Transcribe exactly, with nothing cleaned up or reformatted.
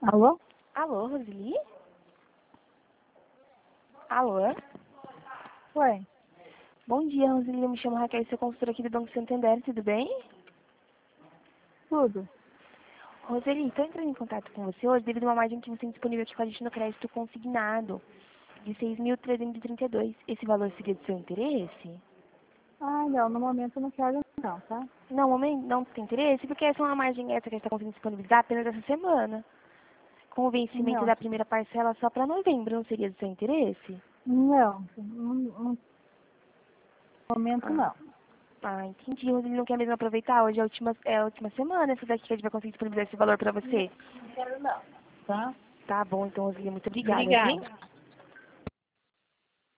Alô? Alô, Roseli? Alô? Oi. Bom dia, Roseli. Eu me chamo Raquel, sou consultora aqui do Banco Santander, tudo bem? Tudo. Roseli, estou entrando em contato com você hoje devido a uma margem que você tem disponível aqui com a gente no crédito consignado de seis mil trezentos e trinta e dois. Esse valor seria do seu interesse? Ah, não, no momento eu não quero não, tá? Não, momento, não tem interesse, porque essa é uma margem extra que a gente está conseguindo disponibilizar apenas essa semana. Com o vencimento Não, da primeira parcela só para novembro, não seria do seu interesse? não, não, não- no momento Ah. não. Ah, entendi. Roseli não quer mesmo aproveitar? Hoje é a última, é a última semana, essa daqui que a gente vai conseguir disponibilizar esse valor para você. Não quero não, tá? Tá bom, então, Roseli, muito obrigada, viu? Obrigada.